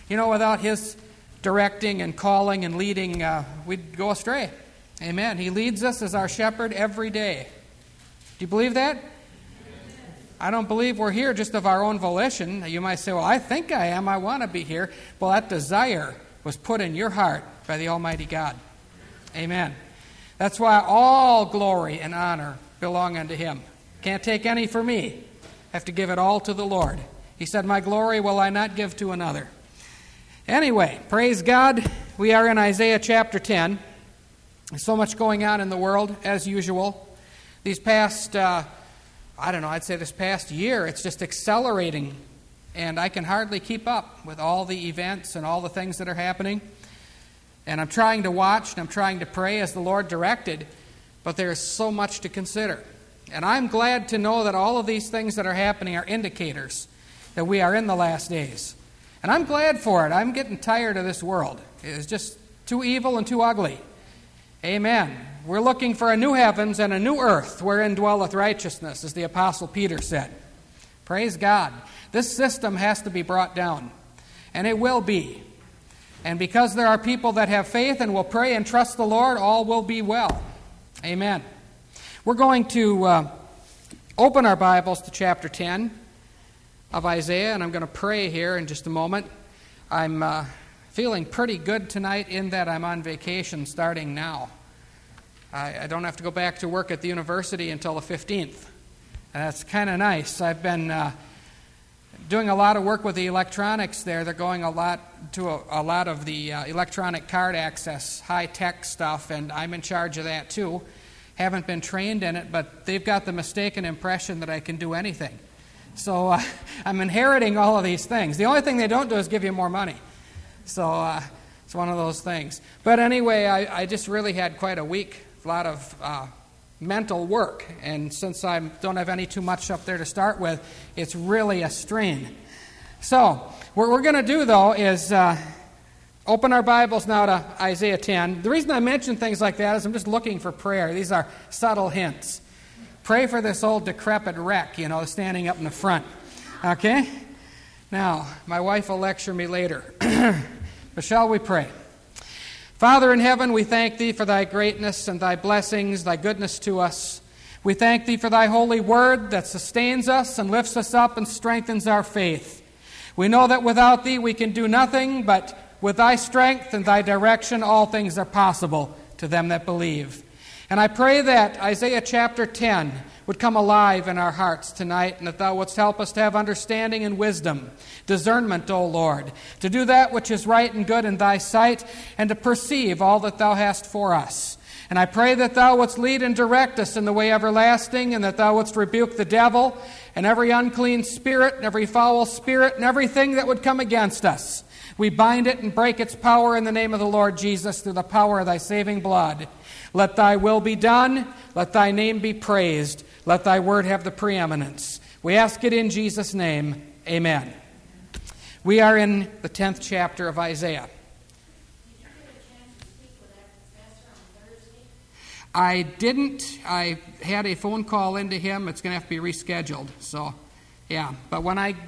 Without His directing and calling and leading, we'd go astray. Amen. He leads us as our shepherd every day. Do you believe that? I don't believe we're here just of our own volition. You might say, well, I think I am. I want to be here. Well, that desire was put in your heart by the Almighty God. Amen. That's why all glory and honor belong unto Him. Can't take any for me. I have to give it all to the Lord. He said, my glory will I not give to another. Anyway, praise God. We are in Isaiah chapter 10. There's so much going on in the world, as usual. These past, I'd say this past year, it's just accelerating. And I can hardly keep up with all the events and all the things that are happening. And I'm trying to watch and I'm trying to pray as the Lord directed, but there's so much to consider. And I'm glad to know that all of these things that are happening are indicators that we are in the last days. And I'm glad for it. I'm getting tired of this world. It's just too evil and too ugly. Amen. We're looking for a new heavens and a new earth wherein dwelleth righteousness, as the Apostle Peter said. Praise God. This system has to be brought down, and it will be. And because there are people that have faith and will pray and trust the Lord, all will be well. Amen. We're going to open our Bibles to chapter 10 of Isaiah, and I'm going to pray here in just a moment. I'm feeling pretty good tonight in that I'm on vacation starting now. I don't have to go back to work at the university until the 15th. And that's kind of nice. I've been doing a lot of work with the electronics there. They're going a lot of the electronic card access, high-tech stuff, and I'm in charge of that too. Haven't been trained in it, but they've got the mistaken impression that I can do anything. So I'm inheriting all of these things. The only thing they don't do is give you more money. So it's one of those things. But anyway, I just really had quite a week, a lot of mental work. And since I don't have any too much up there to start with, it's really a strain. So what we're going to do, though, is open our Bibles now to Isaiah 10. The reason I mention things like that is I'm just looking for prayer. These are subtle hints. Pray for this old decrepit wreck, standing up in the front. Okay? Now, my wife will lecture me later. But shall we pray? Father in heaven, we thank Thee for Thy greatness and Thy blessings, Thy goodness to us. We thank Thee for Thy holy word that sustains us and lifts us up and strengthens our faith. We know that without Thee we can do nothing, but with Thy strength and Thy direction all things are possible to them that believe. And I pray that Isaiah chapter 10 would come alive in our hearts tonight, and that Thou wouldst help us to have understanding and wisdom, discernment, O Lord, to do that which is right and good in Thy sight, and to perceive all that Thou hast for us. And I pray that Thou wouldst lead and direct us in the way everlasting, and that Thou wouldst rebuke the devil and every unclean spirit and every foul spirit and everything that would come against us. We bind it and break its power in the name of the Lord Jesus through the power of Thy saving blood. Let Thy will be done. Let Thy name be praised. Let Thy word have the preeminence. We ask it in Jesus' name. Amen. We are in the 10th chapter of Isaiah. I didn't. I had a phone call into him. It's going to have to be rescheduled. So, yeah. But when I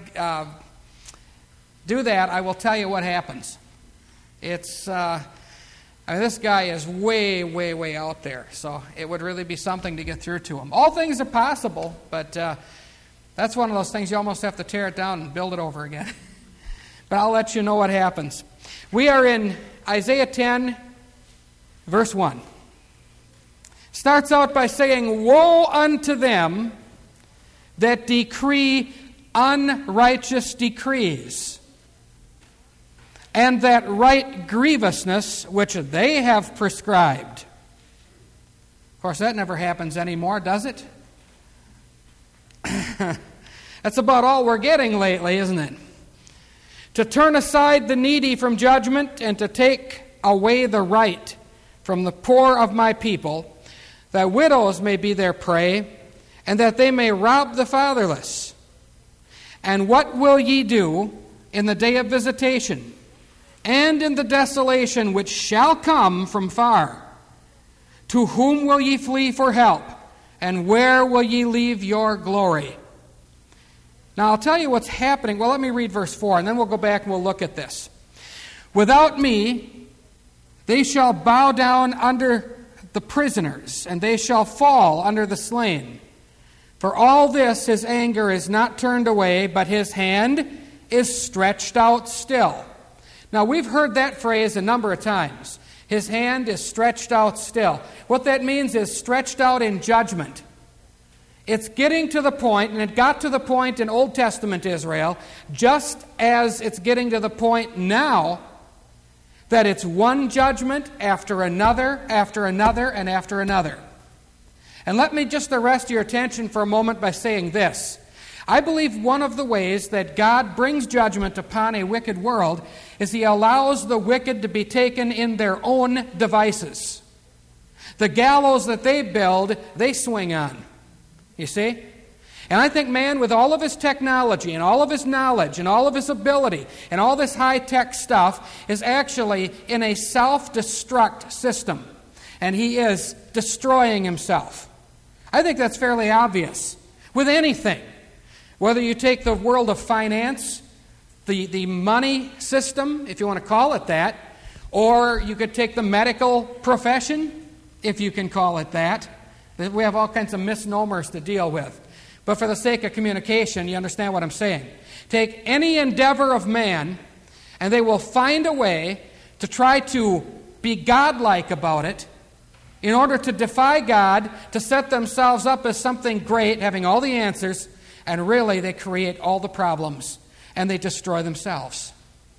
do that, I will tell you what happens. It's... this guy is way, way, way out there, so it would really be something to get through to him. All things are possible, but that's one of those things you almost have to tear it down and build it over again. But I'll let you know what happens. We are in Isaiah 10, verse 1. Starts out by saying, "Woe unto them that decree unrighteous decrees, and that write grievousness which they have prescribed." Of course, that never happens anymore, does it? That's about all we're getting lately, isn't it? To turn aside the needy from judgment, and to take away the right from the poor of my people, that widows may be their prey, and that they may rob the fatherless. And what will ye do in the day of visitation, and in the desolation which shall come from far? To whom will ye flee for help, and where will ye leave your glory? Now I'll tell you what's happening. Well, let me read verse 4, and then we'll go back and we'll look at this. Without me, they shall bow down under the prisoners, and they shall fall under the slain. For all this his anger is not turned away, but his hand is stretched out still. Now, we've heard that phrase a number of times. His hand is stretched out still. What that means is stretched out in judgment. It's getting to the point, and it got to the point in Old Testament Israel, just as it's getting to the point now, that it's one judgment after another, after another, and after another. And let me just arrest your attention for a moment by saying this. I believe one of the ways that God brings judgment upon a wicked world is He allows the wicked to be taken in their own devices. The gallows that they build, they swing on. You see? And I think man, with all of his technology and all of his knowledge and all of his ability and all this high-tech stuff, is actually in a self-destruct system. And he is destroying himself. I think that's fairly obvious with anything. Whether you take the world of finance, the money system, if you want to call it that, or you could take the medical profession, if you can call it that. We have all kinds of misnomers to deal with. But for the sake of communication, you understand what I'm saying. Take any endeavor of man, and they will find a way to try to be godlike about it, in order to defy God, to set themselves up as something great, having all the answers, and really they create all the problems, and they destroy themselves.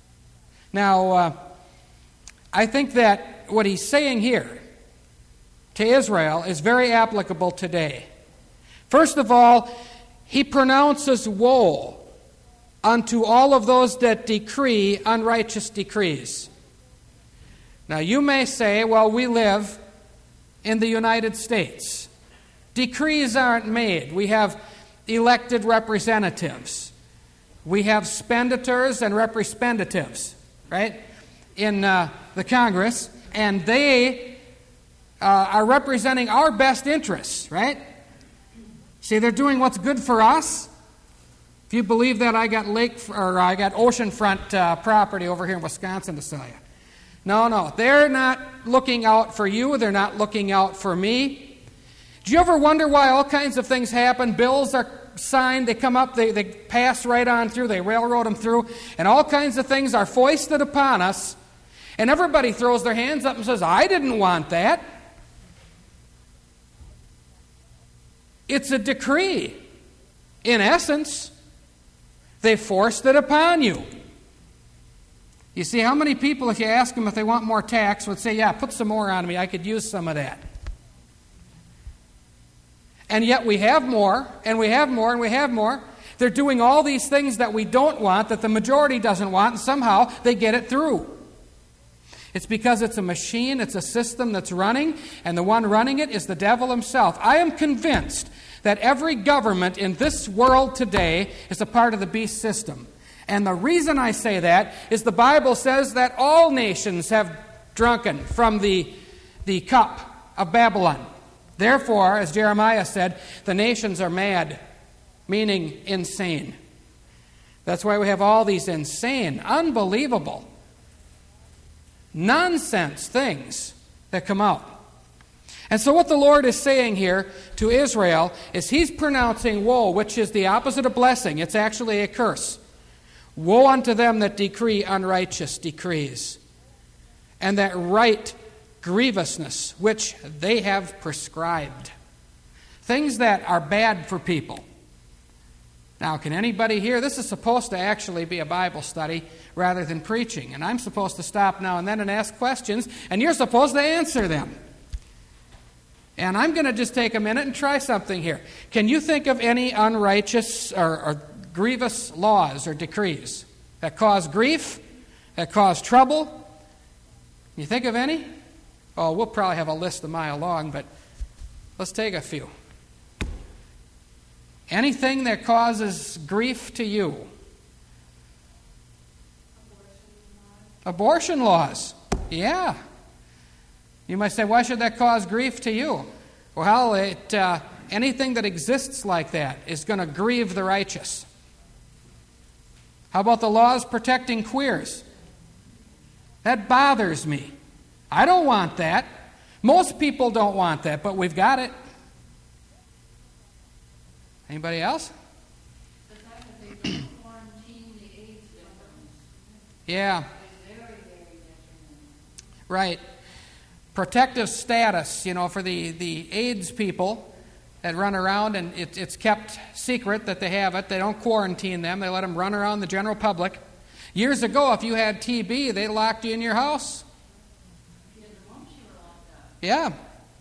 Now, I think that what he's saying here to Israel is very applicable today. First of all, he pronounces woe unto all of those that decree unrighteous decrees. Now, you may say, well, we live in the United States. Decrees aren't made. We have elected representatives. We have spenditors and representatives, right, in the Congress, and they are representing our best interests, right? See, they're doing what's good for us. If you believe that, I got oceanfront property over here in Wisconsin to sell you. No, they're not looking out for you. They're not looking out for me. Do you ever wonder why all kinds of things happen? Bills are signed, they come up, they pass right on through, they railroad them through, and all kinds of things are foisted upon us, and everybody throws their hands up and says, I didn't want that. It's a decree. In essence, they forced it upon you. You see, how many people, if you ask them if they want more tax, would say, yeah, put some more on me, I could use some of that. And yet we have more, and we have more, and we have more. They're doing all these things that we don't want, that the majority doesn't want, and somehow they get it through. It's because it's a machine, it's a system that's running, and the one running it is the devil himself. I am convinced that every government in this world today is a part of the beast system. And the reason I say that is the Bible says that all nations have drunken from the cup of Babylon. Therefore, as Jeremiah said, the nations are mad, meaning insane. That's why we have all these insane, unbelievable, nonsense things that come out. And so what the Lord is saying here to Israel is He's pronouncing woe, which is the opposite of blessing. It's actually a curse. Woe unto them that decree unrighteous decrees, and that right grievousness which they have prescribed. Things that are bad for people. Now, can anybody here? This is supposed to actually be a Bible study rather than preaching. And I'm supposed to stop now and then and ask questions, and you're supposed to answer them. And I'm going to just take a minute and try something here. Can you think of any unrighteous or grievous laws or decrees that cause grief, that cause trouble? Can you think of any? Oh, we'll probably have a list a mile long, but let's take a few. Anything that causes grief to you? Abortion laws. Yeah. You might say, why should that cause grief to you? Well, anything that exists like that is going to grieve the righteous. How about the laws protecting queers? That bothers me. I don't want that. Most people don't want that, but we've got it. Anybody else? The fact that they don't quarantine the AIDS victims. Yeah. Is very, very detrimental. Right. Protective status, for the AIDS people that run around, and it's kept secret that they have it. They don't quarantine them. They let them run around the general public. Years ago, if you had TB, they locked you in your house. Yeah.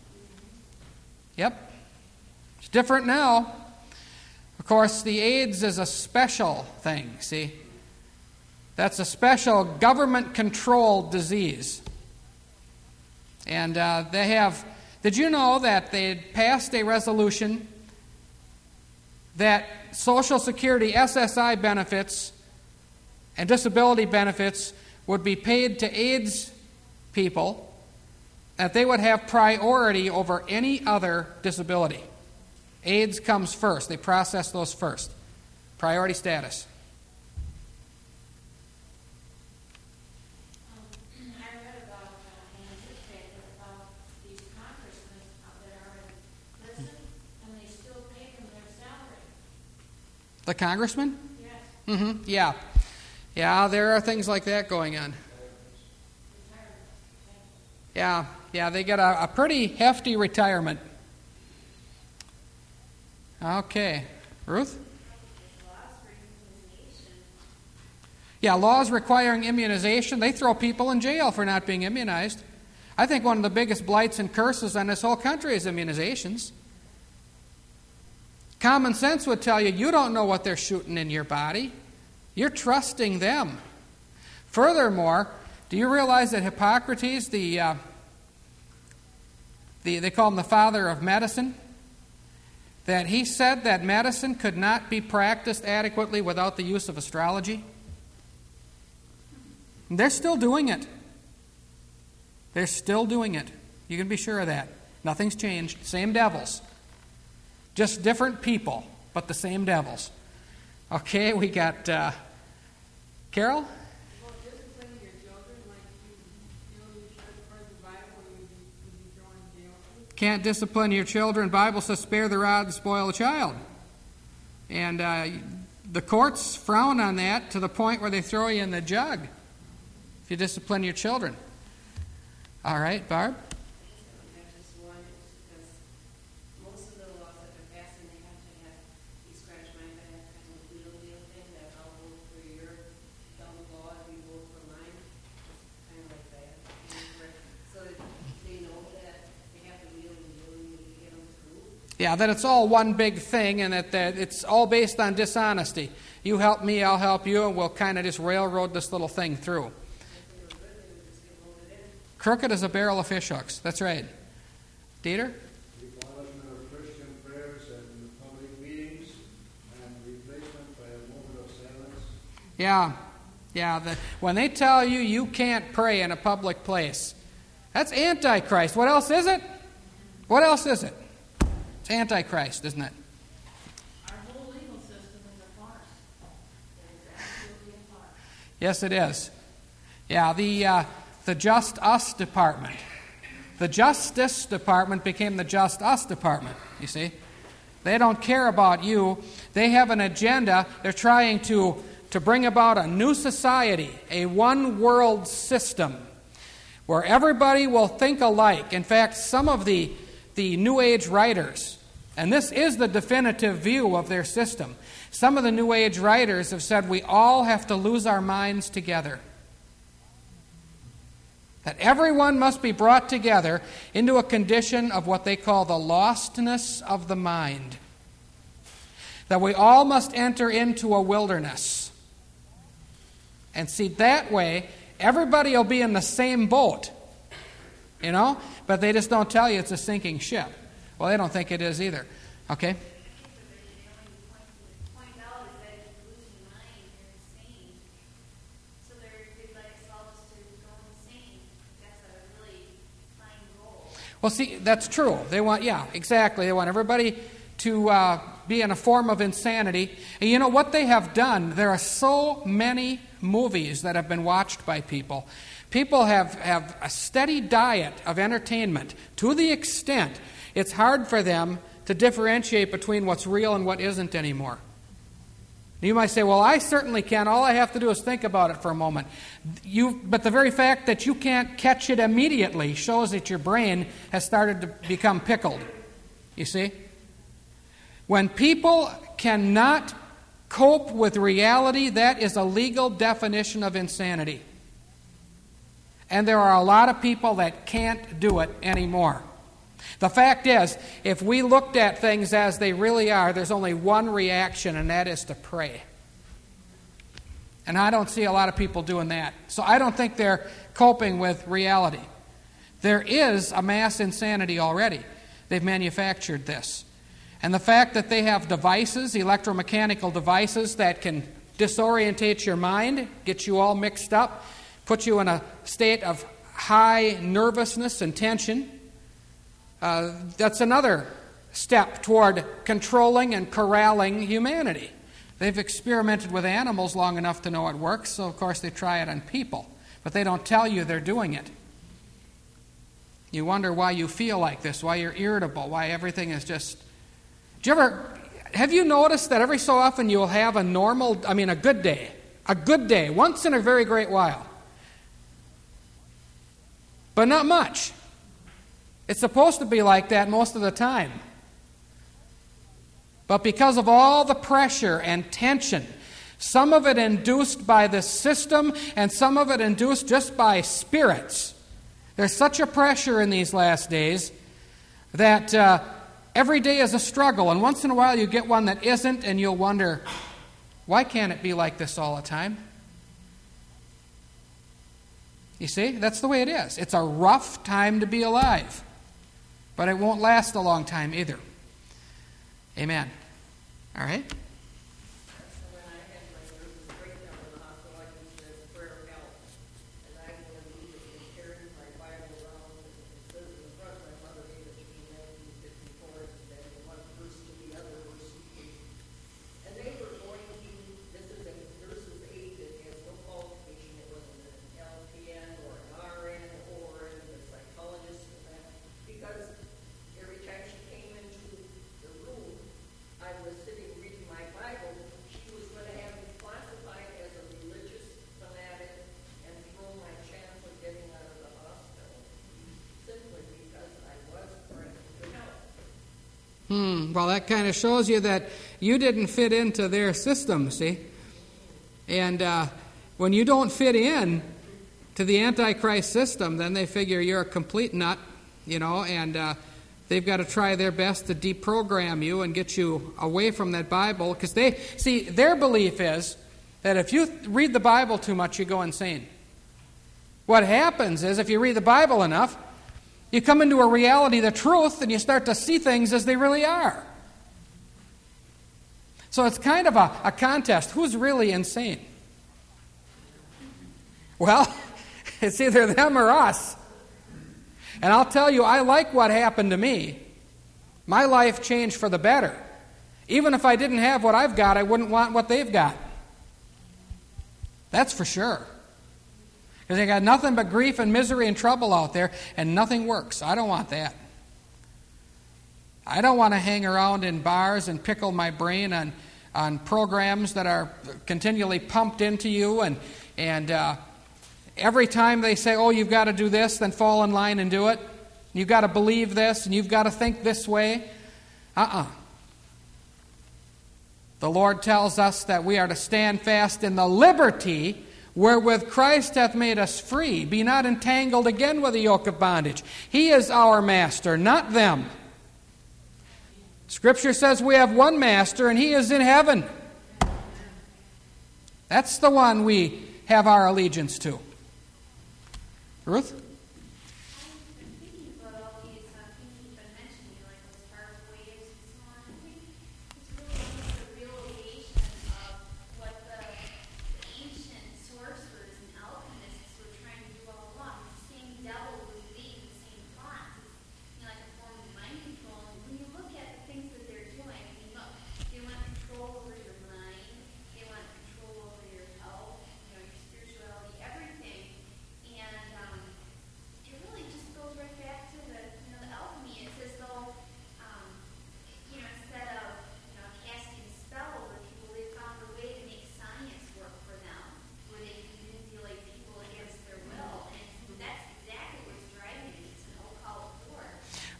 Yep. It's different now. Of course, the AIDS is a special thing, see? That's a special government-controlled disease. And they have... Did you know that they had passed a resolution that Social Security SSI benefits and disability benefits would be paid to AIDS people, that they would have priority over any other disability? AIDS comes first. They process those first. Priority status. I read about in the newspaper about these congressmen that are in prison, and they still pay them their salary. The congressman? Yes. Mm-hmm. Yeah. Yeah, there are things like that going on. Yeah, they get a pretty hefty retirement. Okay. Ruth? Yeah, laws requiring immunization. They throw people in jail for not being immunized. I think one of the biggest blights and curses on this whole country is immunizations. Common sense would tell you don't know what they're shooting in your body. You're trusting them. Furthermore, do you realize that Hippocrates, they call him the father of medicine, that he said that medicine could not be practiced adequately without the use of astrology? And they're still doing it. They're still doing it. You can be sure of that. Nothing's changed. Same devils. Just different people, but the same devils. Okay, we got Carol? Well, disciplining your children, like you should have heard the Bible, you'd be thrown in jail. Can't discipline your children. The Bible says spare the rod and spoil the child. And the courts frown on that to the point where they throw you in the jug if you discipline your children. All right, Barb? I just wanted, because most of the laws that are passing, they have to have, you scratch my back, kind of a wheel thing, that I'll vote for your dumb law if you vote for mine. Kind of like that. So that they know that they have to wheel and to get them through. Yeah, that it's all one big thing and that it's all based on dishonesty. You help me, I'll help you, and we'll kind of just railroad this little thing through. Crooked as a barrel of fish hooks. That's right. Dieter? The abolishment of Christian prayers in public meetings and replacement by a moment of silence. Yeah. When they tell you you can't pray in a public place, that's Antichrist. What else is it? What else is it? It's Antichrist, isn't it? Our whole legal system is a farce. It is absolutely a farce. Yes, it is. Yeah, the Just Us Department. The Justice Department became the Just Us Department, you see. They don't care about you. They have an agenda. They're trying to bring about a new society, a one-world system, where everybody will think alike. In fact, some of the New Age writers, and this is the definitive view of their system, some of the New Age writers have said we all have to lose our minds together. That everyone must be brought together into a condition of what they call the lostness of the mind. That we all must enter into a wilderness. And see, that way, everybody will be in the same boat. But they just don't tell you it's a sinking ship. Well, they don't think it is either. Okay? Well, see, that's true. They want, exactly. They want everybody to be in a form of insanity. And you know what they have done? There are so many movies that have been watched by people. People have a steady diet of entertainment to the extent it's hard for them to differentiate between what's real and what isn't anymore. You might say, well, I certainly can. All I have to do is think about it for a moment. But the very fact that you can't catch it immediately shows that your brain has started to become pickled. You see? When people cannot cope with reality, that is a legal definition of insanity. And there are a lot of people that can't do it anymore. The fact is, if we looked at things as they really are, there's only one reaction, and that is to pray. And I don't see a lot of people doing that. So I don't think they're coping with reality. There is a mass insanity already. They've manufactured this. And the fact that they have devices, electromechanical devices, that can disorientate your mind, get you all mixed up, put you in a state of high nervousness and tension, that's another step toward controlling and corralling humanity. They've experimented with animals long enough to know it works, so of course they try it on people. But they don't tell you they're doing it. You wonder why you feel like this, why you're irritable, why everything is just... Have you noticed that every so often you'll have a good day, once in a very great while. But not much. It's supposed to be like that most of the time. But because of all the pressure and tension, some of it induced by the system and some of it induced just by spirits, there's such a pressure in these last days that every day is a struggle. And once in a while you get one that isn't, and you'll wonder, why can't it be like this all the time? You see, that's the way it is. It's a rough time to be alive. But it won't last a long time either. Amen. All right? So when I had my nervous breakdown in the hospital, I used it as prayer help. And I immediately carried my Bible around. It says in the front, my mother gave it to me in 1954, and then one verse to the other verse. And they were going to, this is a nurse's aide that has no qualification. It wasn't an LPN or an RN or a psychologist or that. Because every time she came into the room, I was sitting reading my Bible. She was going to have me classified as a religious fanatic and throw my chance of getting out of the hospital simply because I was praying to help. Well, that kind of shows you that you didn't fit into their system, see? And when you don't fit in to the Antichrist system, then they figure you're a complete nut, and they've got to try their best to deprogram you and get you away from that Bible. Because their belief is that if you read the Bible too much, you go insane. What happens is, if you read the Bible enough, you come into a reality, the truth, and you start to see things as they really are. So it's kind of a contest. Who's really insane? Well, it's either them or us. And I'll tell you, I like what happened to me. My life changed for the better. Even if I didn't have what I've got, I wouldn't want what they've got. That's for sure. Because they got nothing but grief and misery and trouble out there, and nothing works. I don't want that. I don't want to hang around in bars and pickle my brain on programs that are continually pumped into you, and every time they say, oh, you've got to do this, then fall in line and do it. You've got to believe this, and you've got to think this way. The Lord tells us that we are to stand fast in the liberty wherewith Christ hath made us free. Be not entangled again with the yoke of bondage. He is our master, not them. Scripture says we have one master, and He is in heaven. That's the one we have our allegiance to. Ruth? I'm thinking about all these things you've been mentioning, like those dark waves and so on. I think it's really the realization of what the ancient sorcerers and alchemists were trying to do all along. The same devil was leading the same plots. It's like a form of mind control. And when you look at the things that they're doing, look, they want control over your mind. They want control over your health, your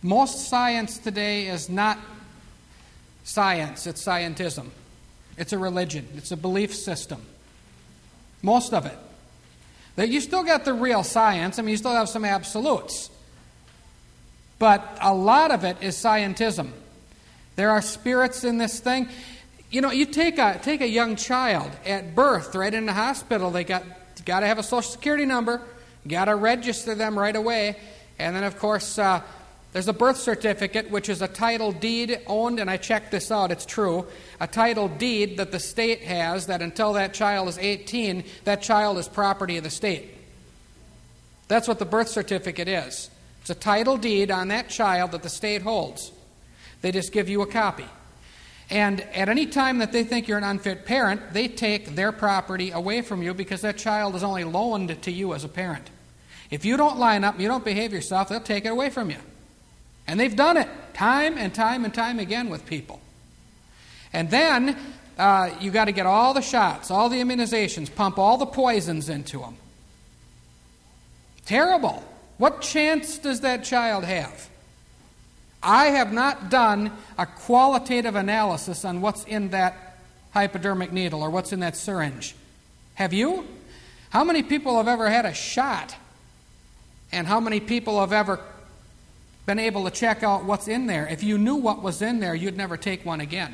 Most science today is not science, it's scientism. It's a religion. It's a belief system. Most of it. You still got the real science. I mean, you still have some absolutes. But a lot of it is scientism. There are spirits in this thing. You know, you take a young child at birth, right in the hospital. They got to have a Social Security number. You got to register them right away. And then, of course, there's a birth certificate, which is a title deed owned, and I checked this out, it's true, a title deed that the state has that until that child is 18, that child is property of the state. That's what the birth certificate is. It's a title deed on that child that the state holds. They just give you a copy. And at any time that they think you're an unfit parent, they take their property away from you because that child is only loaned to you as a parent. If you don't line up, you don't behave yourself, they'll take it away from you. And they've done it time and time and time again with people. And then you got to get all the shots, all the immunizations, pump all the poisons into them. Terrible. What chance does that child have? I have not done a qualitative analysis on what's in that hypodermic needle or what's in that syringe. Have you? How many people have ever had a shot? And how many people have ever been able to check out what's in there? If you knew what was in there, you'd never take one again.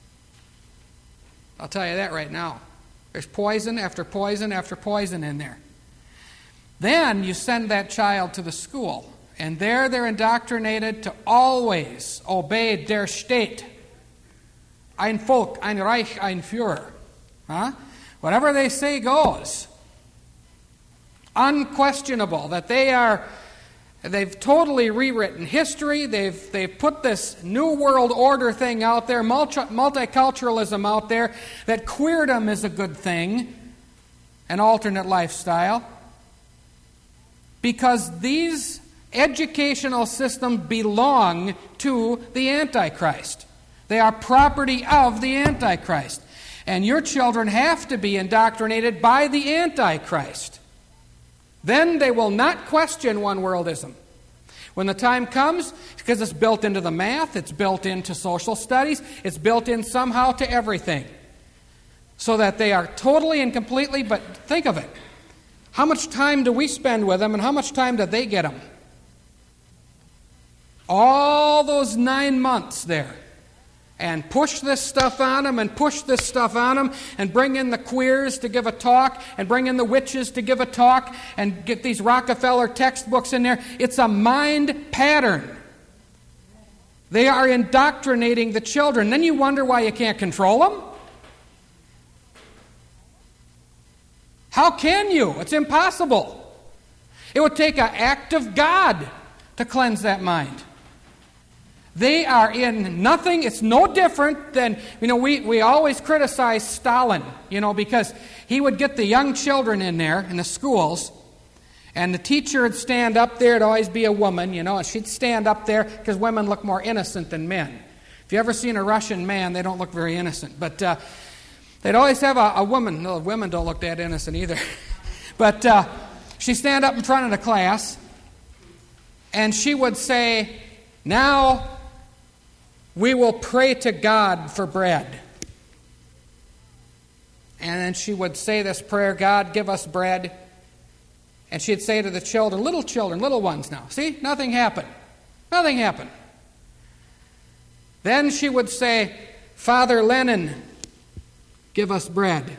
I'll tell you that right now. There's poison after poison after poison in there. Then you send that child to the school, and there they're indoctrinated to always obey der Staat. Ein Volk, ein Reich, ein Führer. Whatever they say goes. Unquestionable that they've totally rewritten history. They've put this New World Order thing out there, multiculturalism out there, that queerdom is a good thing, an alternate lifestyle. Because these educational systems belong to the Antichrist. They are property of the Antichrist. And your children have to be indoctrinated by the Antichrist. Then they will not question one-worldism. When the time comes, because it's built into the math, it's built into social studies, it's built in somehow to everything. So that they are totally and completely, but think of it. How much time do we spend with them, and how much time do they get them? All those 9 months there. And push this stuff on them, and push this stuff on them, and bring in the queers to give a talk, and bring in the witches to give a talk, and get these Rockefeller textbooks in there. It's a mind pattern. They are indoctrinating the children. Then you wonder why you can't control them. How can you? It's impossible. It would take an act of God to cleanse that mind. They are in nothing. It's no different than, we always criticize Stalin, because he would get the young children in there in the schools, and the teacher would stand up there. It'd always be a woman, and she'd stand up there because women look more innocent than men. If you ever seen a Russian man, they don't look very innocent. But they'd always have a woman. No, women don't look that innocent either. But she'd stand up in front of the class, and she would say, "Now we will pray to God for bread." And then she would say this prayer, "God, give us bread." And she'd say to the children, little ones now, see, nothing happened. Nothing happened. Then she would say, "Father Lenin, give us bread."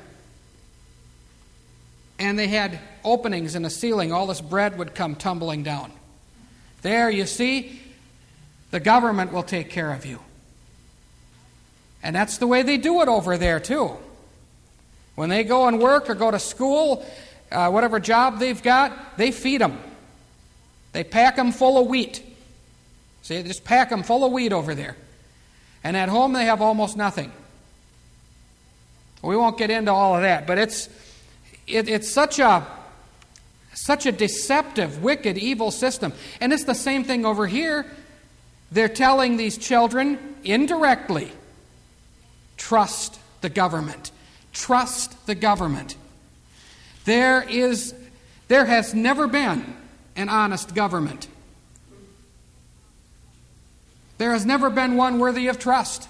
And they had openings in the ceiling. All this bread would come tumbling down. There, you see, the government will take care of you. And that's the way they do it over there, too. When they go and work or go to school, whatever job they've got, they feed them. They pack them full of wheat. See, they just pack them full of wheat over there. And at home, they have almost nothing. We won't get into all of that, but it's such a deceptive, wicked, evil system. And it's the same thing over here. They're telling these children indirectly, trust the government. Trust the government. There has never been an honest government. There has never been one worthy of trust.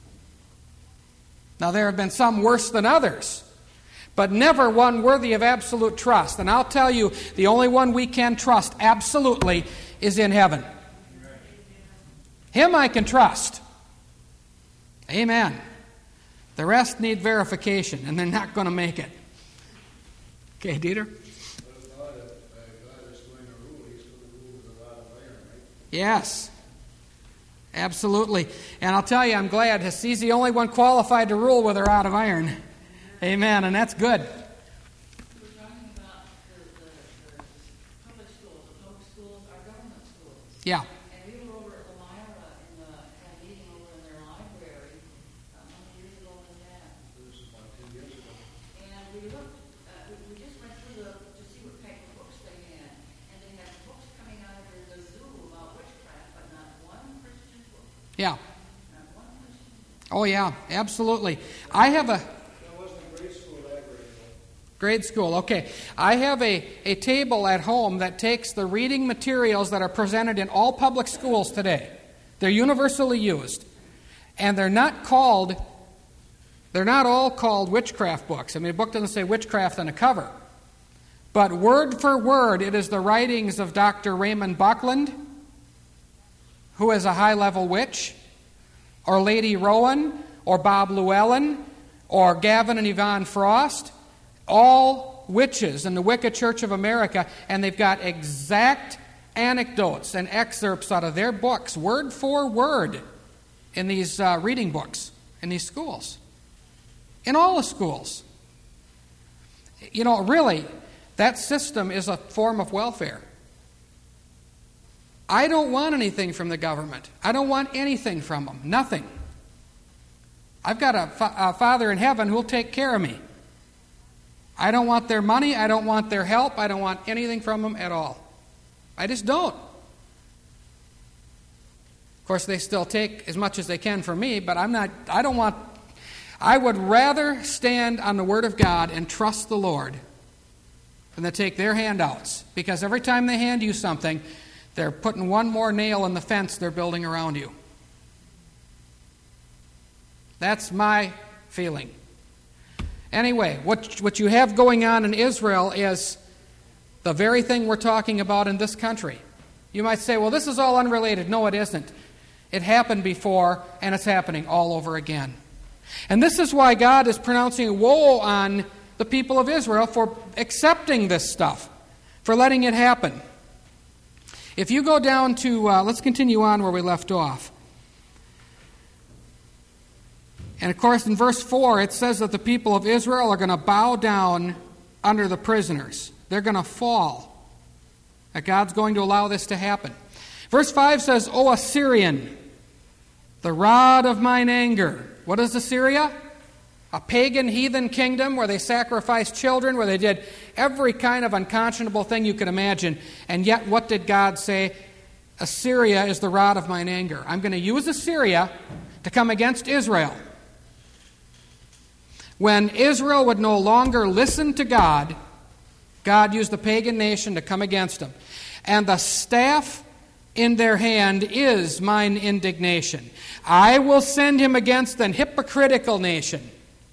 Now, there have been some worse than others, but never one worthy of absolute trust. And I'll tell you, the only one we can trust absolutely is in heaven. Him I can trust. Amen. The rest need verification, and they're not going to make it. Okay, Dieter? But God is going to rule. He's going to rule with a rod of iron, right? Yes. Absolutely. And I'll tell you, I'm glad he's the only one qualified to rule with a rod of iron. Amen. And that's good. We're talking about the public schools, our government schools. Yeah. And we were over at Elmira had a meeting over in their library. How many years ago was that? It was about 10 years ago. And we looked, we just went through to see what type of books they had. And they had books coming out of the zoo about witchcraft, but not one Christian book. Yeah. Not one Christian book. Oh, yeah. Absolutely. I have a That wasn't a grade school library, though. grade school. Okay. I have a table at home that takes the reading materials that are presented in all public schools today. They're universally used. And they're not all called witchcraft books. I mean, a book doesn't say witchcraft on the cover. But word for word, it is the writings of Dr. Raymond Buckland, who is a high-level witch, or Lady Rowan, or Bob Llewellyn, or Gavin and Yvonne Frost, all witches in the Wicca Church of America, and they've got exact anecdotes and excerpts out of their books, word for word, in these reading books, in these schools. In all the schools. You know, really, that system is a form of welfare. I don't want anything from the government. I don't want anything from them. Nothing. I've got a Father in heaven who will take care of me. I don't want their money. I don't want their help. I don't want anything from them at all. I just don't. Of course, they still take as much as they can from me, but I would rather stand on the Word of God and trust the Lord than to take their handouts. Because every time they hand you something, they're putting one more nail in the fence they're building around you. That's my feeling. Anyway, what you have going on in Israel is the very thing we're talking about in this country. You might say, well, this is all unrelated. No, it isn't. It happened before, and it's happening all over again. And this is why God is pronouncing woe on the people of Israel for accepting this stuff, for letting it happen. If you go down to, let's continue on where we left off. And of course, in verse 4, it says that the people of Israel are going to bow down under the prisoners. They're going to fall. That God's going to allow this to happen. Verse 5 says, O Assyrian, the rod of mine anger. What is Assyria? A pagan heathen kingdom where they sacrificed children, where they did every kind of unconscionable thing you could imagine. And yet, what did God say? Assyria is the rod of mine anger. I'm going to use Assyria to come against Israel. When Israel would no longer listen to God, God used the pagan nation to come against them. And the staff in their hand is mine indignation. I will send him against an hypocritical nation.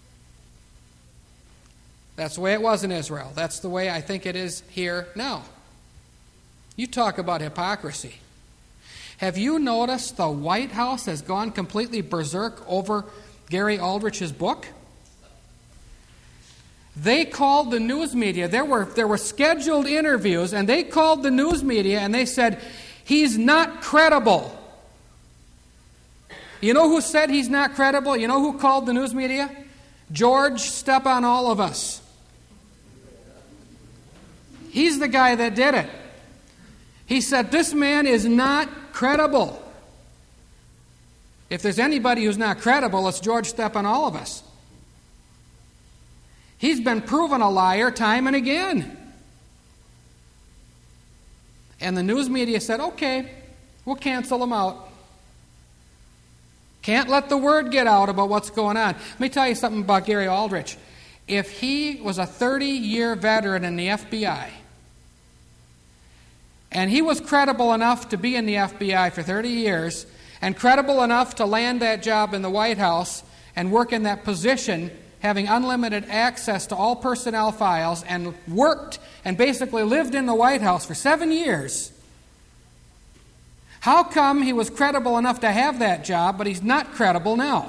That's the way it was in Israel. That's the way I think it is here now. You talk about hypocrisy. Have you noticed the White House has gone completely berserk over Gary Aldrich's book? They called the news media. There were scheduled interviews, and they called the news media, and they said, he's not credible. You know who said he's not credible? You know who called the news media? George Stephanopoulos. He's the guy that did it. He said, this man is not credible. If there's anybody who's not credible, it's George Stephanopoulos. He's been proven a liar time and again. And the news media said, okay, we'll cancel him out. Can't let the word get out about what's going on. Let me tell you something about Gary Aldrich. If he was a 30-year veteran in the FBI, and he was credible enough to be in the FBI for 30 years, and credible enough to land that job in the White House and work in that position, having unlimited access to all personnel files, and worked and basically lived in the White House for 7 years. How come he was credible enough to have that job, but he's not credible now?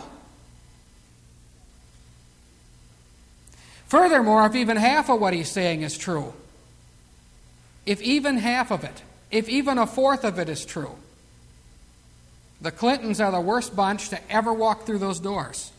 Furthermore, if even half of what he's saying is true, if even half of it, if even a fourth of it is true, the Clintons are the worst bunch to ever walk through those doors.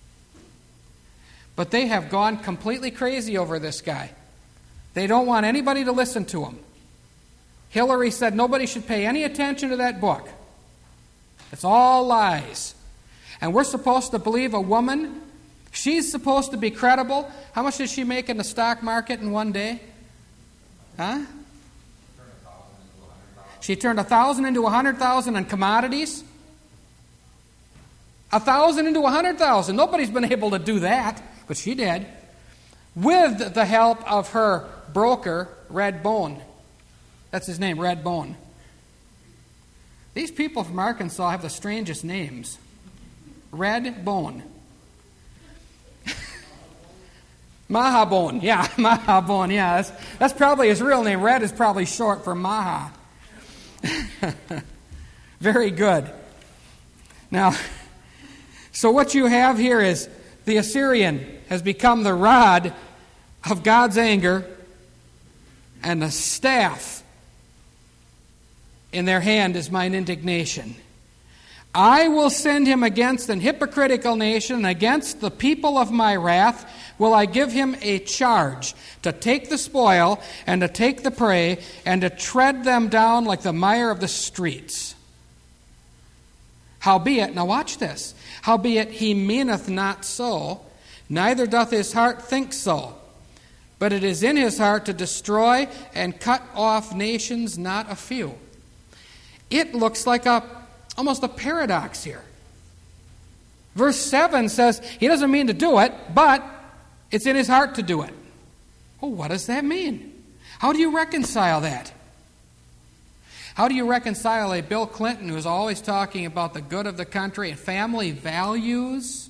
But they have gone completely crazy over this guy. They don't want anybody to listen to him. Hillary said nobody should pay any attention to that book. It's all lies. And we're supposed to believe a woman. She's supposed to be credible. How much did she make in the stock market in one day? Huh? She turned 1,000 into 100,000 in commodities. 1,000 into 100,000. Nobody's been able to do that, but she did. With the help of her broker, Red Bone. That's his name, Red Bone. These people from Arkansas have the strangest names. Red Bone. Mahabone. Yeah, Mahabone. Yeah, that's probably his real name. Red is probably short for Maha. Very good. Now, so what you have here is the Assyrian has become the rod of God's anger, and the staff in their hand is mine indignation. I will send him against an hypocritical nation, and against the people of my wrath will I give him a charge to take the spoil and to take the prey and to tread them down like the mire of the streets. Howbeit, now watch this, howbeit he meaneth not so, neither doth his heart think so, but it is in his heart to destroy and cut off nations, not a few. It looks like almost a paradox here. Verse 7 says he doesn't mean to do it, but it's in his heart to do it. Well, what does that mean? How do you reconcile that? How do you reconcile a Bill Clinton who's always talking about the good of the country and family values,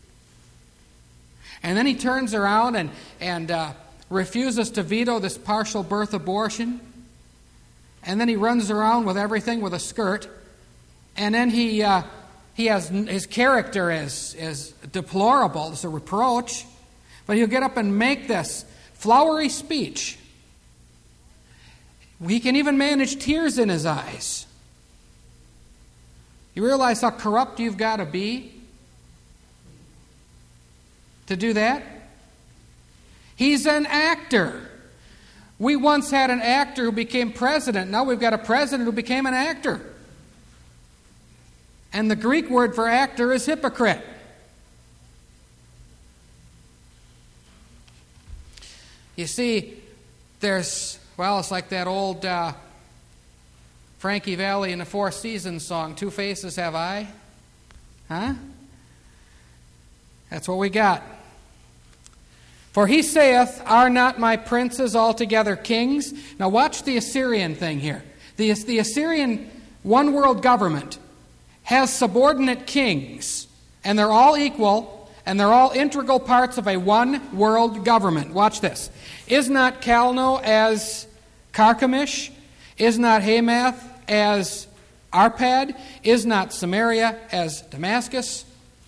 and then he turns around and refuses to veto this partial birth abortion, and then he runs around with everything with a skirt, and then he has his character is deplorable, it's a reproach, but he'll get up and make this flowery speech. He can even manage tears in his eyes. You realize how corrupt you've got to be to do that? He's an actor. We once had an actor who became president. Now we've got a president who became an actor. And the Greek word for actor is hypocrite. You see, it's like that old Frankie Valli in the Four Seasons song, 2 faces have I. Huh? That's what we got. For he saith, are not my princes altogether kings? Now watch the Assyrian thing here. The Assyrian one world government has subordinate kings, and they're all equal, and they're all integral parts of a one world government. Watch this. Is not Calno as Carchemish? Is not Hamath as Arpad? Is not Samaria as Damascus?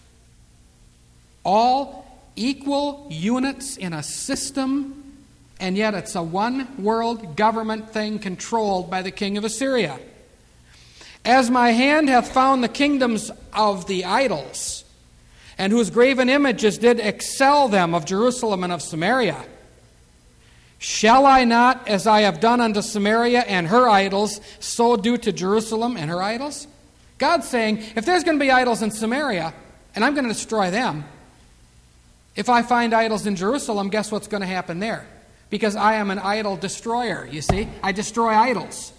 All equal units in a system, and yet it's a one-world government thing controlled by the king of Assyria. As my hand hath found the kingdoms of the idols, and whose graven images did excel them of Jerusalem and of Samaria, shall I not, as I have done unto Samaria and her idols, so do to Jerusalem and her idols? God's saying, if there's going to be idols in Samaria, and I'm going to destroy them, if I find idols in Jerusalem, guess what's going to happen there? Because I am an idol destroyer, you see? I destroy idols.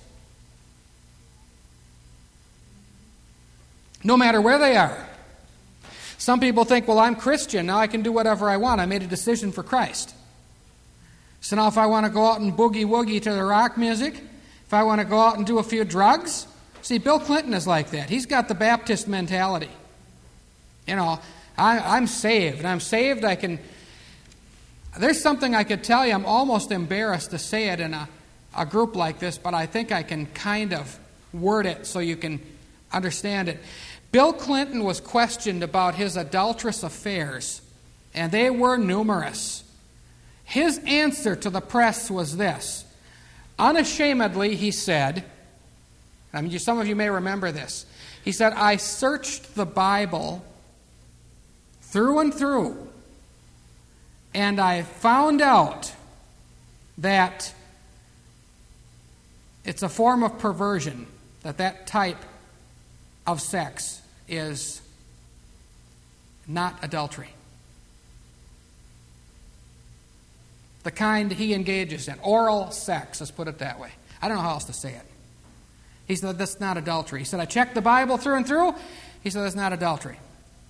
No matter where they are. Some people think, well, I'm Christian, now I can do whatever I want. I made a decision for Christ. So now if I want to go out and boogie-woogie to the rock music, if I want to go out and do a few drugs, See, Bill Clinton is like that. He's got the Baptist mentality. You know, I'm saved. And I'm saved, I can... There's something I could tell you. I'm almost embarrassed to say it in a group like this, but I think I can kind of word it so you can understand it. Bill Clinton was questioned about his adulterous affairs, and they were numerous. His answer to the press was this. Unashamedly, he said, some of you may remember this. He said, I searched the Bible through and through, and I found out that it's a form of perversion, that type of sex is not adultery. The kind he engages in, oral sex, let's put it that way. I don't know how else to say it. He said, that's not adultery. He said, I checked the Bible through and through. He said, that's not adultery.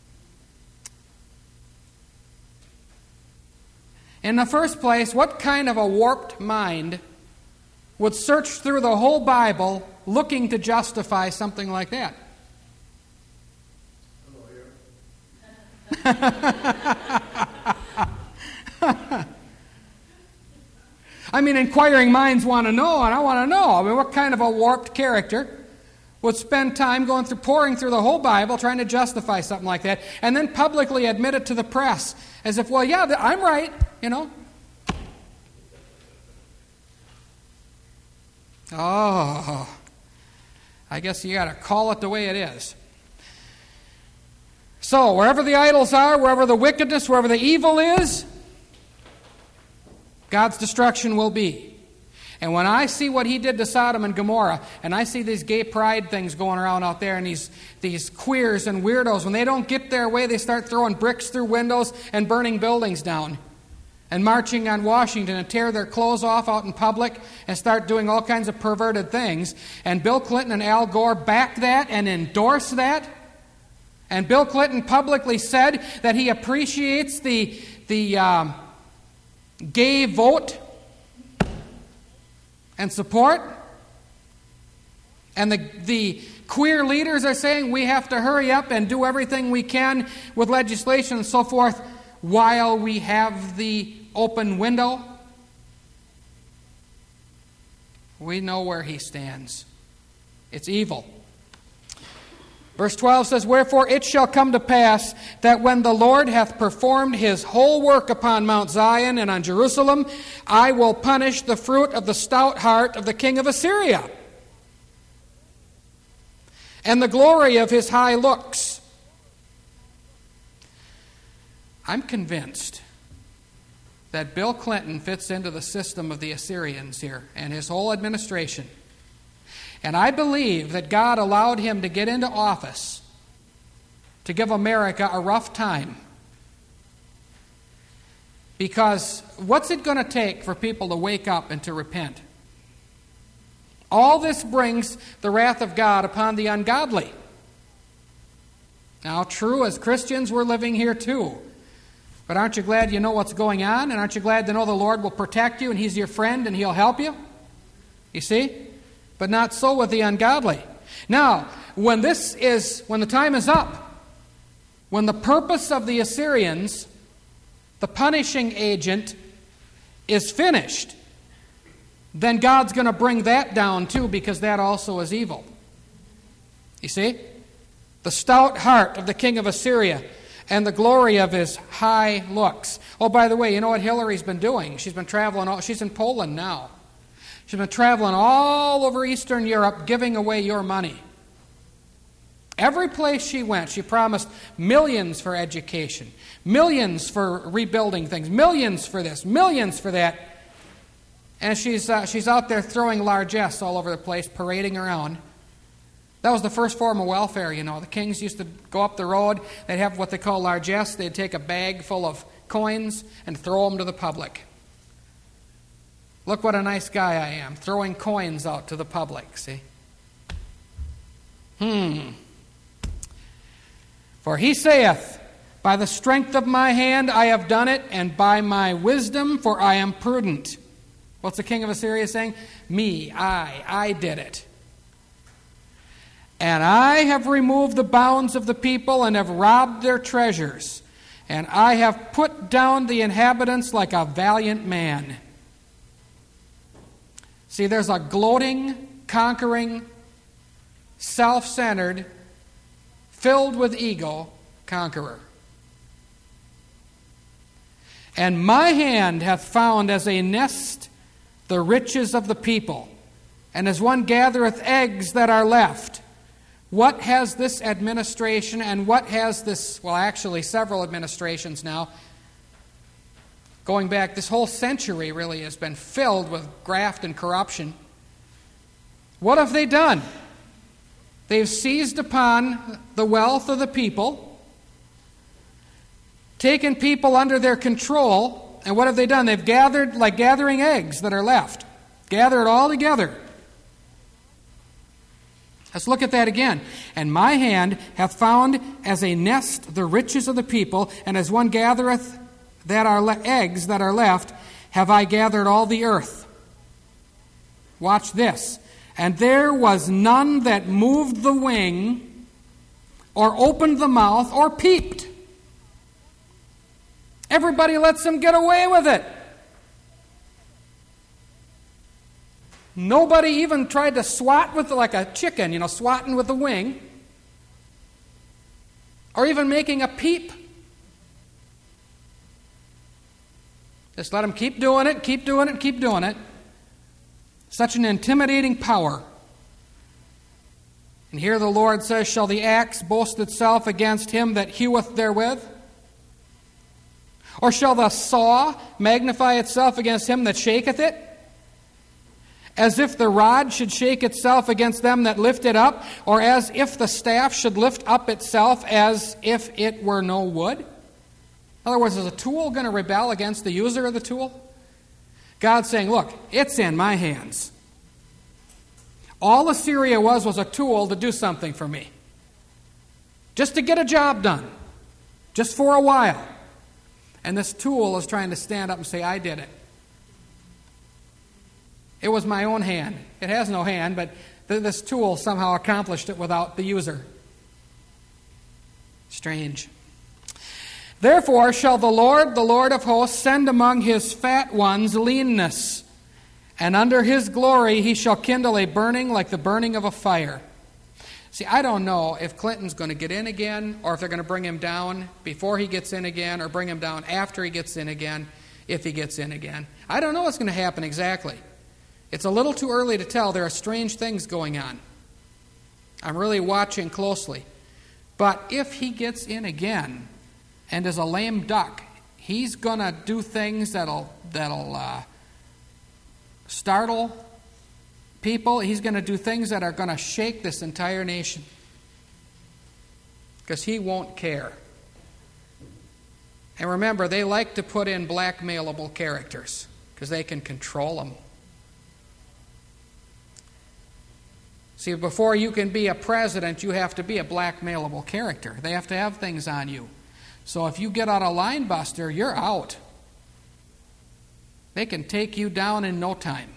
In the first place, what kind of a warped mind would search through the whole Bible looking to justify something like that? I mean, inquiring minds want to know, and I want to know. I mean, what kind of a warped character would spend time pouring through the whole Bible trying to justify something like that, and then publicly admit it to the press as if, well, yeah, I'm right, you know? Oh, I guess you got to call it the way it is. So, wherever the idols are, wherever the wickedness, wherever the evil is, God's destruction will be. And when I see what he did to Sodom and Gomorrah, and I see these gay pride things going around out there, and these queers and weirdos, when they don't get their way, they start throwing bricks through windows and burning buildings down, and marching on Washington and tear their clothes off out in public and start doing all kinds of perverted things. And Bill Clinton and Al Gore backed that and endorsed that. And Bill Clinton publicly said that he appreciates the gay vote and support. And the queer leaders are saying we have to hurry up and do everything we can with legislation and so forth while we have the open window. We know where he stands. It's evil. Verse 12 says, Wherefore it shall come to pass that when the Lord hath performed his whole work upon Mount Zion and on Jerusalem, I will punish the fruit of the stout heart of the king of Assyria, and the glory of his high looks. I'm convinced that Bill Clinton fits into the system of the Assyrians here and his whole administration. And I believe that God allowed him to get into office to give America a rough time. Because what's it going to take for people to wake up and to repent? All this brings the wrath of God upon the ungodly. Now, true, as Christians, we're living here too. But aren't you glad you know what's going on? And aren't you glad to know the Lord will protect you and he's your friend and he'll help you? You see? But not so with the ungodly. Now, when the time is up, when the purpose of the Assyrians, the punishing agent, is finished, then God's going to bring that down too, because that also is evil. You see? The stout heart of the king of Assyria and the glory of his high looks. Oh, by the way, you know what Hillary's been doing? She's been traveling. She's in Poland now. She's been traveling all over Eastern Europe giving away your money. Every place she went, she promised millions for education, millions for rebuilding things, millions for this, millions for that. And she's out there throwing largesse all over the place, parading around. That was the first form of welfare, you know. The kings used to go up the road. They'd have what they call largesse. They'd take a bag full of coins and throw them to the public. Look what a nice guy I am, throwing coins out to the public, see? For he saith, By the strength of my hand I have done it, and by my wisdom, for I am prudent. What's the king of Assyria saying? Me, I did it. And I have removed the bounds of the people and have robbed their treasures. And I have put down the inhabitants like a valiant man. See, there's a gloating, conquering, self-centered, filled with ego conqueror. And my hand hath found as a nest the riches of the people, and as one gathereth eggs that are left. What has this administration and what has this, well, actually several administrations now, going back, this whole century really has been filled with graft and corruption. What have they done? They've seized upon the wealth of the people, taken people under their control, and what have they done? They've gathered, like gathering eggs that are left. Gather it all together. Let's look at that again. And my hand hath found as a nest the riches of the people, and as one gathereth that are eggs that are left, have I gathered all the earth. Watch this. And there was none that moved the wing, or opened the mouth, or peeped. Everybody lets them get away with it. Nobody even tried to swat with, like a chicken, swatting with the wing. Or even making a peep. Just let them keep doing it, keep doing it, keep doing it. Such an intimidating power. And here the Lord says, shall the axe boast itself against him that heweth therewith? Or shall the saw magnify itself against him that shaketh it? As if the rod should shake itself against them that lift it up, or as if the staff should lift up itself as if it were no wood? In other words, is a tool going to rebel against the user of the tool? God's saying, look, it's in my hands. All Assyria was a tool to do something for me. Just to get a job done. Just for a while. And this tool is trying to stand up and say, I did it. It was my own hand. It has no hand, but this tool somehow accomplished it without the user. Strange. Therefore shall the Lord of hosts, send among his fat ones leanness, and under his glory he shall kindle a burning like the burning of a fire. See, I don't know if Clinton's going to get in again, or if they're going to bring him down before he gets in again, or bring him down after he gets in again, if he gets in again. I don't know what's going to happen exactly. It's a little too early to tell. There are strange things going on. I'm really watching closely. But if he gets in again and is a lame duck, he's going to do things that'll startle people. He's going to do things that are going to shake this entire nation. Because he won't care. And remember, they like to put in blackmailable characters because they can control them. See, before you can be a president, you have to be a blackmailable character. They have to have things on you. So if you get on a line buster, you're out. They can take you down in no time.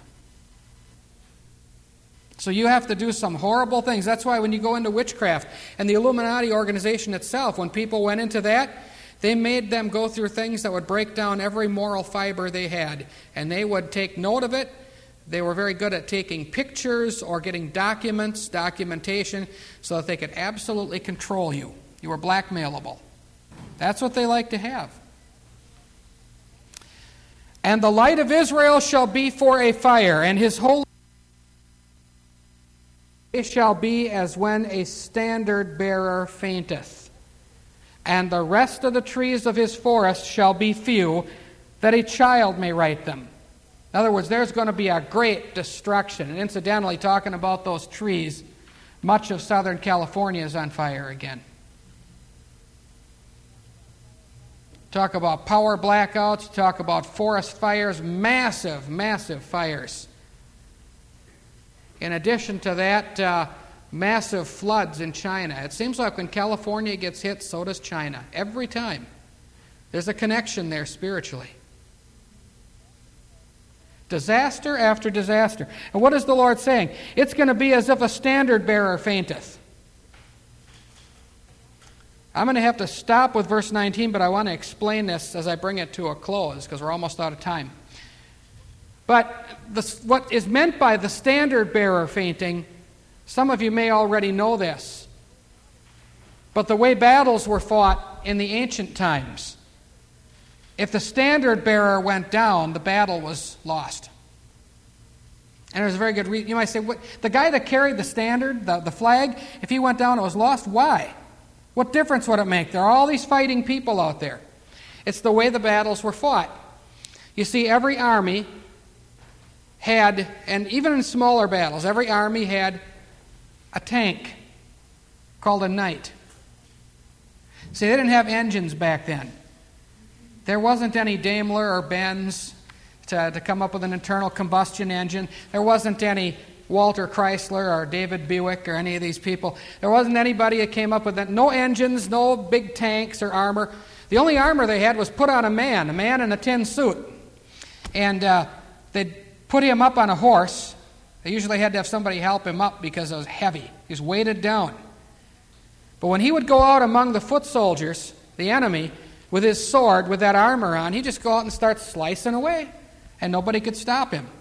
So you have to do some horrible things. That's why when you go into witchcraft and the Illuminati organization itself, when people went into that, they made them go through things that would break down every moral fiber they had. And they would take note of it. They were very good at taking pictures or getting documentation, so that they could absolutely control you. You were blackmailable. That's what they like to have. And the light of Israel shall be for a fire, and his holy shall be as when a standard bearer fainteth. And the rest of the trees of his forest shall be few, that a child may write them. In other words, there's going to be a great destruction. And incidentally, talking about those trees, much of Southern California is on fire again. Talk about power blackouts, talk about forest fires, massive, massive fires. In addition to that, massive floods in China. It seems like when California gets hit, so does China. Every time. There's a connection there spiritually. Disaster after disaster. And what is the Lord saying? It's going to be as if a standard bearer fainteth. I'm going to have to stop with verse 19, but I want to explain this as I bring it to a close because we're almost out of time. But what is meant by the standard bearer fainting, some of you may already know this. But the way battles were fought in the ancient times, if the standard bearer went down, the battle was lost. And there's a very good reason. You might say, the guy that carried the standard, the flag, if he went down, it was lost. Why? What difference would it make? There are all these fighting people out there. It's the way the battles were fought. You see, every army had, and even in smaller battles, every army had a tank called a knight. See, they didn't have engines back then. There wasn't any Daimler or Benz to come up with an internal combustion engine. There wasn't any Walter Chrysler or David Buick or any of these people. There wasn't anybody that came up with that. No engines, no big tanks or armor. The only armor they had was put on a man in a tin suit. And they'd put him up on a horse. They usually had to have somebody help him up because it was heavy. He was weighted down. But when he would go out among the foot soldiers, the enemy, with his sword, with that armor on, he'd just go out and start slicing away, and nobody could stop him.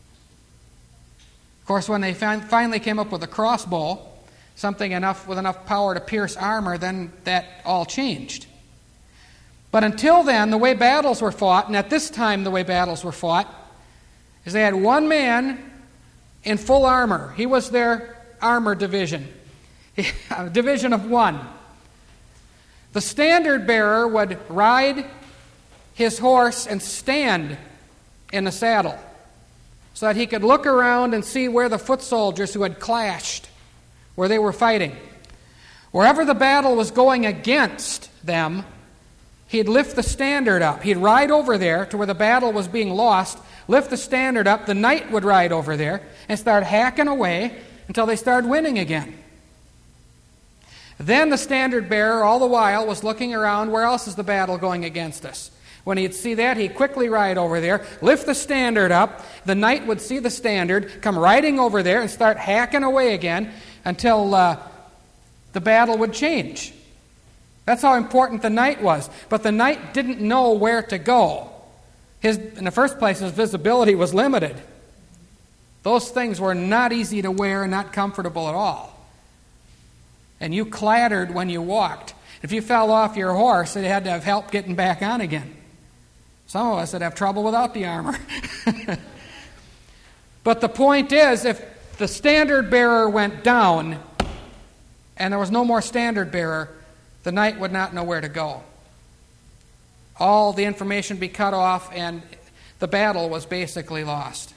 Of course, when they finally came up with a crossbow, something with enough power to pierce armor, then that all changed. But until then, the way battles were fought, and at this time the way battles were fought, is they had one man in full armor. He was their armor division, a division of one. The standard bearer would ride his horse and stand in the saddle so that he could look around and see where the foot soldiers who had clashed, where they were fighting. Wherever the battle was going against them, he'd lift the standard up. He'd ride over there to where the battle was being lost, lift the standard up. The knight would ride over there and start hacking away until they started winning again. Then the standard bearer, all the while, was looking around, where else is the battle going against us? When he'd see that, he'd quickly ride over there, lift the standard up. The knight would see the standard, come riding over there and start hacking away again until the battle would change. That's how important the knight was. But the knight didn't know where to go. In the first place, his visibility was limited. Those things were not easy to wear and not comfortable at all. And you clattered when you walked. If you fell off your horse, it had to have help getting back on again. Some of us would have trouble without the armor. But the point is, if the standard bearer went down and there was no more standard bearer, the knight would not know where to go. All the information would be cut off and the battle was basically lost.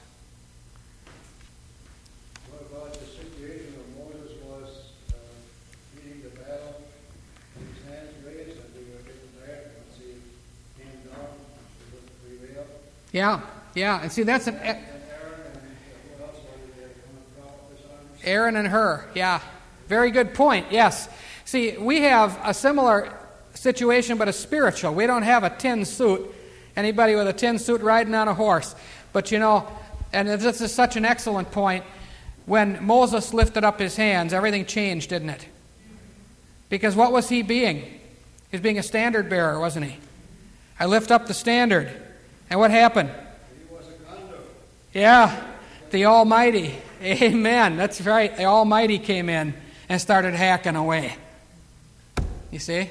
What about the situation where Moses was leading the battle, with his hands raised, and they were getting there, once he came down, it would prevail? Yeah, and see, that's And Aaron, and who else was it that come across his arms? Aaron and Hur, yeah. Very good point, yes. See, we have a similar situation, but a spiritual. We don't have a tin suit, anybody with a tin suit riding on a horse. But and this is such an excellent point, when Moses lifted up his hands, everything changed, didn't it? Because what was he being? He was being a standard bearer, wasn't he? I lift up the standard. And what happened? He was a conduit. Yeah, the Almighty. Amen. That's right. The Almighty came in and started hacking away. You see?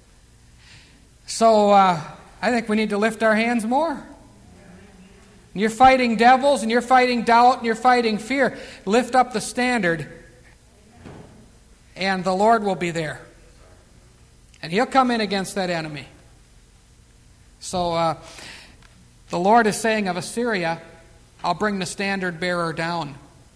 So I think we need to lift our hands more. You're fighting devils, and you're fighting doubt, and you're fighting fear. Lift up the standard, and the Lord will be there. And He'll come in against that enemy. So the Lord is saying of Assyria, I'll bring the standard bearer down.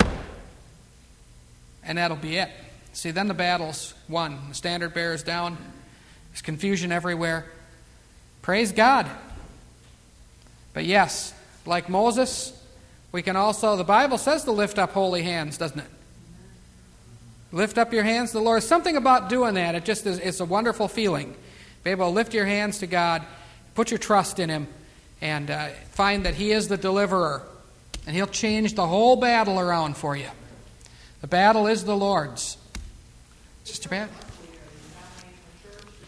And that'll be it. See, then the battle's won. The standard bearer's down. There's confusion everywhere. Praise God. But yes, like Moses, we can also, the Bible says to lift up holy hands, doesn't it? Lift up your hands to the Lord. Something about doing that, it just is, it's a wonderful feeling. Be able to lift your hands to God, put your trust in Him, and find that He is the deliverer. And He'll change the whole battle around for you. The battle is the Lord's. Sister Pat?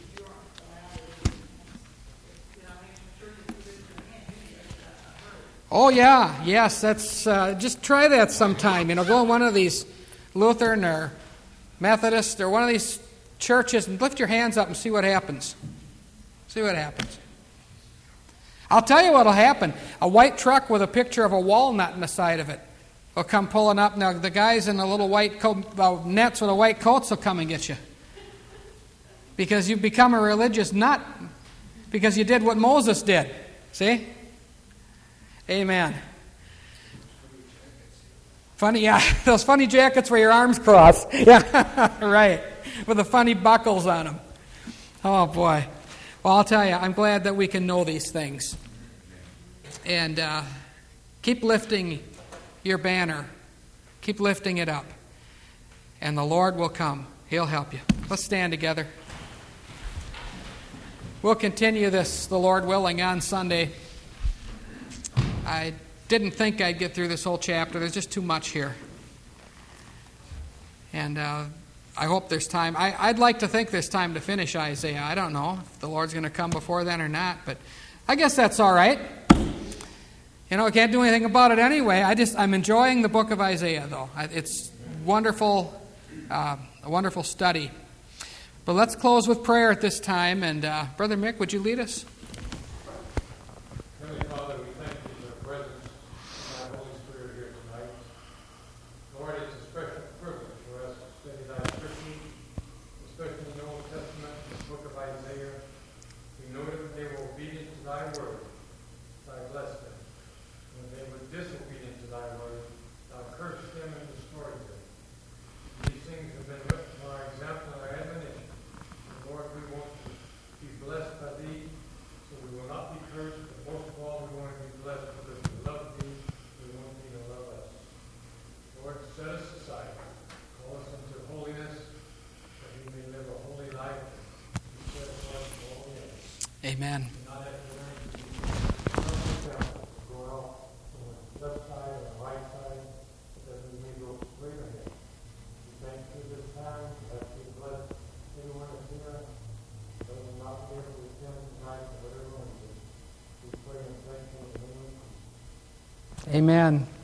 Oh, yeah. Yes, that's just try that sometime. Go in one of these Lutheran or Methodist or one of these churches and lift your hands up and see what happens. See what happens. I'll tell you what will happen. A white truck with a picture of a walnut in the side of it will come pulling up. Now, the guys in the little white coat, nets with the white coats will come and get you. Because you've become a religious nut. Because you did what Moses did. See? Amen. Funny, yeah, those funny jackets where your arms cross. Yeah, right. With the funny buckles on them. Oh, boy. Well, I'll tell you, I'm glad that we can know these things. And keep lifting your banner. Keep lifting it up. And the Lord will come. He'll help you. Let's stand together. We'll continue this, the Lord willing, on Sunday. I didn't think I'd get through this whole chapter. There's just too much here. And I hope there's time. I'd like to think there's time to finish Isaiah. I don't know if the Lord's going to come before then or not, but I guess that's all right. I can't do anything about it anyway. I'm enjoying the book of Isaiah, though. It's wonderful, a wonderful study. But let's close with prayer at this time. And Brother Mick, would you lead us? Heavenly Father, we thank you for your presence and our Holy Spirit here tonight. Lord, it's a special privilege for us to study thy scriptures, especially in the Old Testament, the book of Isaiah. We know that they were obedient to thy word, thou bless them. When they were disobedient to thy word, thou cursed them and destroyed them. These things have been written for our example and our admonition. And Lord, we want to be blessed by thee, so we will not be cursed, but most of all, we want to be blessed because we love thee, we want thee to love us. Lord, set us aside, call us into holiness, that we may live a holy life, and set us apart from all the others. Amen. Not have to learn to be perfect, go out on the left side and the right side, that we may go straight ahead. We thank you this time, that you bless anyone that's here, those who are not here to attend tonight, whatever one is. We pray and thank you in the name of Jesus. Amen.